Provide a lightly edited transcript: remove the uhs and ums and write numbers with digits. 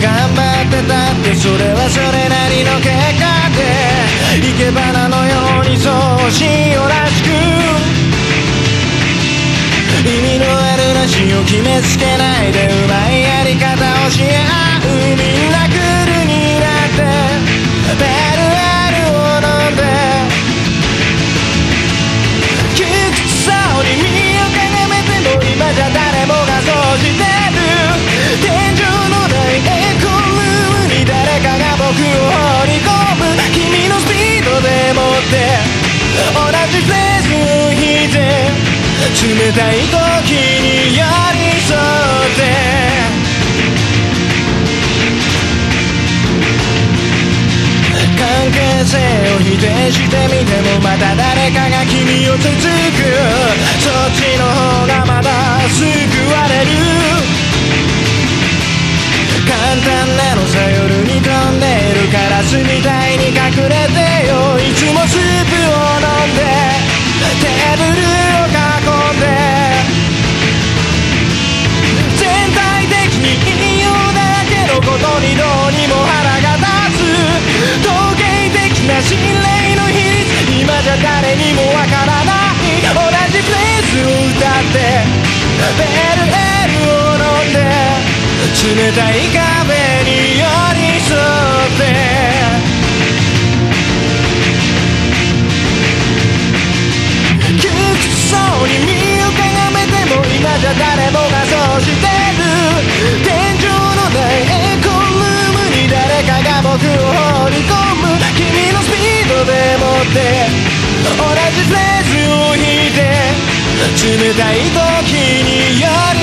頑張ってたってそれはそれなりの結果で生け花のようにそうしよらしく意味のあるラジを決めつけないでうまいやり方を教え合うみんなクールになってベルアルを飲んで窮屈さに身をかがめても今じゃ誰もがそうしてる天井のないエコルームに誰かが僕を放り込む君のスピードでもって同じフレーズを弾いて冷たい時に寄り添って関係性を否定してみてもまた誰かが君をつつくそっちの方がまだ救われる簡単なのさ夜に飛んでいるカラスみたいに隠れてよいつもスープを飲んでテーブルを囲んで全体的にいいようだけのことにどうにも腹が立つ統計的な信頼の比率今じゃ誰にもわからない同じフレーズを歌ってベルエルを飲んで冷たい壁に寄り添って窮屈そうに身をかがめても今じゃ誰もがそうしてる天井のないエコルームに誰かが僕を放り込む君のスピードでもって同じフレーズを弾いて冷たい時に寄り